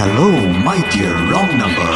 Hello, my dear wrong number.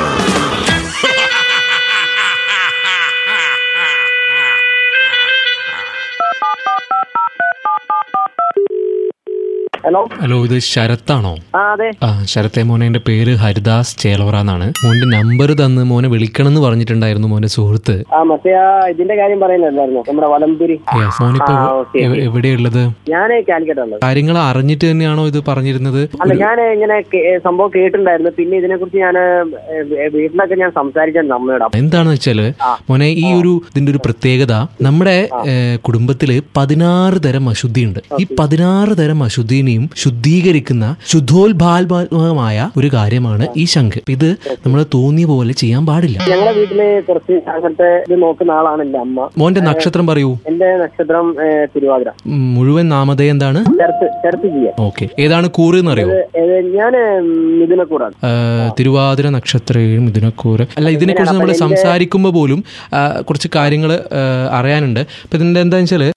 Hello, ഇത് ശരത്താണോ? അതെ. ശരത്തെ മോനെ, എന്റെ പേര് ഹരിദാസ് ചേലോറ എന്നാണ്. മോന്റെ നമ്പർ തന്ന് മോനെ വിളിക്കണം എന്ന് പറഞ്ഞിട്ടുണ്ടായിരുന്നു മോന്റെ സുഹൃത്ത്. മറ്റേ ഇതിന്റെ കാര്യം പറയുന്നല്ലായിരുന്നു, നമ്മുടെ വലംപുരി. മോനിപ്പോ എവിടെയുള്ളത്? ഞാൻ കാലിക്കറ്റുള്ളത്. കാര്യങ്ങൾ അറിഞ്ഞിട്ട് തന്നെയാണോ ഇത് പറഞ്ഞിരുന്നത്? അല്ല, ഞാൻ ഇങ്ങനെ സംഭവം കേട്ടിട്ടുണ്ടായിരുന്നു. പിന്നെ ഇതിനെ കുറിച്ച് ഞാൻ വീട്ടിലൊക്കെ ഞാൻ സംസാരിച്ചായിരുന്നു അമ്മയോട്. എന്താണെന്ന് വെച്ചാല് മോനെ, ഇതിന്റെ ഒരു പ്രത്യേകത, നമ്മുടെ കുടുംബത്തില് 16 തരം അശുദ്ധി ഉണ്ട്. ഈ 16 തരം അശുദ്ധിനെയും ശുദ്ധീകരിക്കുന്ന ശുദ്ധോത്ഭാൽമായ ഒരു കാര്യമാണ് ഈ ശംഖ്. ഇത് നമ്മൾ തോന്നിയ പോലെ ചെയ്യാൻ പാടില്ല. ഞങ്ങളുടെ വീട്ടില് കുറച്ച് അങ്ങനത്തെ ഇത് നോക്കുന്ന ആളാണല്ല അമ്മ. മോന്റെ നക്ഷത്രം പറയൂ. എന്റെ നക്ഷത്രം തിരുവാതിര. മുഴുവൻ നാമധേയം എന്താണ്? ഓക്കെ. ഏതാണ് കൂറ് എന്ന് അറിയോ? ഞാൻ മിഥുനക്കൂറാണ്. തിരുവാതിര നക്ഷത്രം മിഥുനക്കൂറ്. അല്ല, ഇതിനെ കുറിച്ച് നമ്മൾ സംസാരിക്കുമ്പോ പോലും കുറച്ച് കാര്യങ്ങൾ അറിയാനുണ്ട്. അപ്പൊ ഇതിന്റെ എന്താ വെച്ചാല്,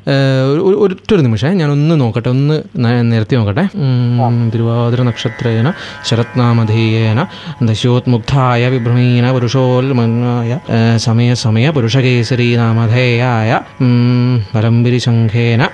ഒരു നിമിഷം ഞാനൊന്ന് നോക്കട്ടെ, ഒന്ന് നിരത്തി നോക്കട്ടെ. തിരുവാതിര നക്ഷത്രേന ശരത്നാമധേയേന ദശോത്മുഗ്ധായ വിഭ്രമീന പുരുഷോൽമനായ സമയ സമയ പുരുഷകേസരി നാമധേയായ വലംബിരി ശംഖേന.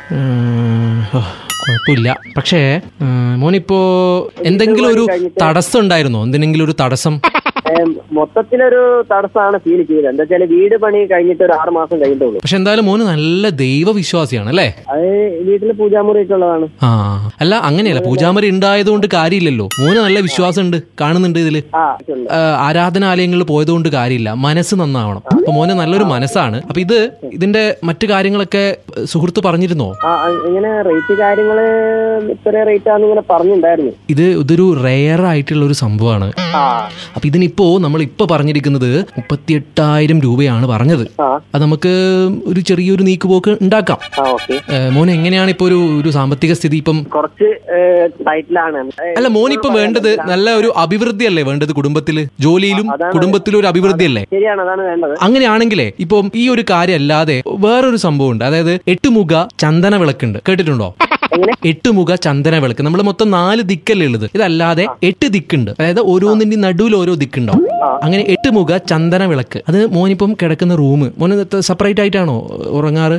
കുഴപ്പമില്ല. പക്ഷേ മോനിപ്പോ എന്തെങ്കിലും ഒരു തടസ്സം ഉണ്ടായിരുന്നോ? എന്തെങ്കിലും ഒരു തടസ്സം? മൊത്തത്തിലൊരു തടസ്സമാണ് ഫീൽ ചെയ്തത്. എന്താ വെച്ചാൽ വീട് പണി കഴിഞ്ഞിട്ട് ഒരു 6 മാസം കഴിഞ്ഞിട്ടുള്ളൂ. പക്ഷെ എന്തായാലും മോന് നല്ല ദൈവവിശ്വാസിയാണ് അല്ലേ? അത് വീട്ടില് പൂജാമുറി ഒക്കെ ഉള്ളതാണ്. അല്ല, അങ്ങനെയല്ല, പൂജാമുറി ഉണ്ടായതുകൊണ്ട് കാര്യമില്ലല്ലോ. മോന് നല്ല വിശ്വാസം ഉണ്ട്, കാണുന്നുണ്ട് ഇതില്. ആരാധനാലയങ്ങളിൽ പോയതുകൊണ്ട് കാര്യമില്ല, മനസ്സ് നന്നാവണം. അപ്പൊ മോന് നല്ലൊരു മനസ്സാണ്. അപ്പൊ ഇതിന്റെ മറ്റു കാര്യങ്ങളൊക്കെ സുഹൃത്ത് പറഞ്ഞിരുന്നോ? ഇങ്ങനെ റേറ്റ് കാര്യങ്ങള് ഇത്ര റേറ്റ് ആണെന്ന് ഇങ്ങനെ പറഞ്ഞിട്ടുണ്ടായിരുന്നു. ഇതൊരു റെയർ ആയിട്ടുള്ള ഒരു സംഭവമാണ്. അപ്പൊ ഇതിനിപ്പോ നമ്മളിപ്പോ പറഞ്ഞിരിക്കുന്നത് 38,000 രൂപയാണ് പറഞ്ഞത്. അത് നമുക്ക് ഒരു ചെറിയൊരു നീക്കുപോക്ക് ഉണ്ടാക്കാം. മോൻ എങ്ങനെയാണ് ഇപ്പൊ ഒരു സാമ്പത്തിക സ്ഥിതി? ഇപ്പം കുറച്ച് ടൈറ്റിലാണ്. അല്ല, മോനിപ്പം വേണ്ടത് നല്ല ഒരു അഭിവൃദ്ധി അല്ലേ വേണ്ടത്? കുടുംബത്തില്, ജോലിയിലും കുടുംബത്തിലും ഒരു അഭിവൃദ്ധി അല്ലേ? ശരിയാണ്, അതാണ് വേണ്ടത്. അങ്ങനെയാണെങ്കിലേ ഇപ്പം ഈ ഒരു കാര്യം അല്ലാതെ വേറൊരു സംഭവം ഉണ്ട്. അതായത് 8 മുഖ ചന്ദന വിളക്കുണ്ട്, കേട്ടിട്ടുണ്ടോ? 8 മുഖ ചന്ദന വിളക്ക്. നമ്മൾ മൊത്തം 4 ദിക്കല്ലേ ഉള്ളത്. ഇതല്ലാതെ 8 ദിക്കുണ്ട്. അതായത് ഓരോന്നിന്റെ നടുവിൽ ഓരോ ദിക്കുണ്ടാവും. അങ്ങനെ 8 മുഖ ചന്ദന വിളക്ക്. അത് മോനിപ്പം കിടക്കുന്ന റൂം, മോന് സെപ്പറേറ്റ് ആയിട്ടാണോ ഉറങ്ങാറ്?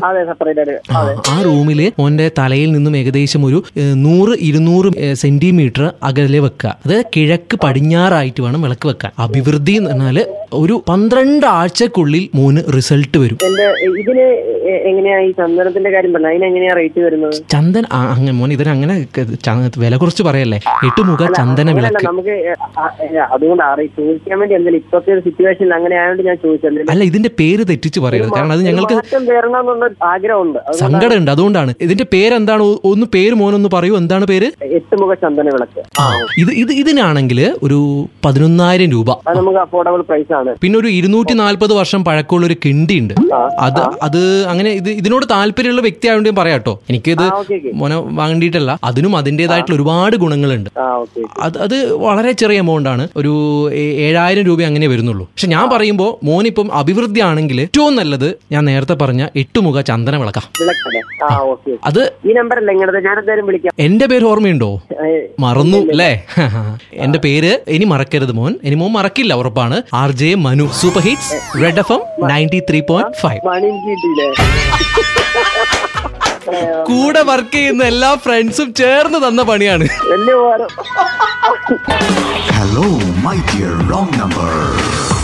ആ റൂമില് മോന്റെ തലയിൽ നിന്നും ഏകദേശം ഒരു 100-200 സെന്റിമീറ്റർ അകലെ വെക്കുക. അത് കിഴക്ക് പടിഞ്ഞാറായിട്ട് വേണം വിളക്ക് വെക്കാൻ. അഭിവൃദ്ധി എന്ന് പറഞ്ഞാല് ഒരു 12 ആഴ്ചക്കുള്ളിൽ മോന് റിസൾട്ട് വരും. ഇതിന് എങ്ങനെയാ ഈ ചന്ദനത്തിന്റെ കാര്യം പറഞ്ഞത്? അതിനെങ്ങനെയാ റേറ്റ് വരുന്നത്? ചന്ദൻ അങ്ങനെ മോൻ ഇതിനങ്ങനെ വില കുറച്ച് പറയല്ലേ. 8 മുഖ ചന്ദന വിളക്ക്. നമുക്ക് അതുകൊണ്ട് ചോദിക്കാൻ വേണ്ടി എന്തെങ്കിലും ഇപ്പോഴത്തെ ഒരു സിറ്റുവേഷനിൽ അങ്ങനെ ആയതുകൊണ്ട് ഞാൻ ചോദിച്ചത്. അല്ല, ഇതിന്റെ പേര് തെറ്റിച്ച് പറയരുത്. കാരണം അത് ഞങ്ങൾക്ക് ആഗ്രഹമുണ്ട്, സങ്കടമുണ്ട്. അതുകൊണ്ടാണ്. ഇതിന്റെ പേരെന്താണ്? ഒന്ന് പേര് മോനൊന്ന് പറയൂ. എന്താണ് പേര്? 8 മുഖ ചന്ദന വിളക്ക്. ഇതിനാണെങ്കിൽ ഒരു 11,000 രൂപ. നമുക്ക് അഫോർഡബിൾ പ്രൈസ് ആണ്. പിന്നെ ഒരു 240 വർഷം പഴക്കമുള്ള ഒരു കിണ്ടി ഉണ്ട്. അത് അങ്ങനെ ഇതിനോട് താല്പര്യമുള്ള വ്യക്തി ആയതുകൊണ്ട് ഞാൻ പറയാട്ടോ. എനിക്കിത് മോനെ വാങ്ങേണ്ടിയിട്ടല്ല, അതിനും അതിന്റേതായിട്ടുള്ള ഒരുപാട് ഗുണങ്ങളുണ്ട്. അത് വളരെ ചെറിയ എമൗണ്ട് ആണ്, ഒരു 7,000 രൂപ അങ്ങനെ വരുന്നുള്ളൂ. പക്ഷെ ഞാൻ പറയുമ്പോ മോനിപ്പം അഭിവൃദ്ധി ആണെങ്കിൽ ഏറ്റവും നല്ലത് ഞാൻ നേരത്തെ പറഞ്ഞ 8 മുഖ ചന്ദന വിളക്കാം. അത് ഈ നമ്പറല്ലേ ഞാൻ വിളിക്കാം. എന്റെ പേര് ഓർമ്മയുണ്ടോ? മറന്നു അല്ലേ? എന്റെ പേര് ഇനി മറക്കരുത് മോൻ. ഇനി മോൻ മറക്കില്ല, ഉറപ്പാണ്. RJ Manu, super hits red FM 93.5. കൂടെ വർക്ക് ചെയ്യുന്ന എല്ലാ ഫ്രണ്ട്സും ചേർന്ന് തന്ന പണിയാണ്. Hello, my dear wrong number.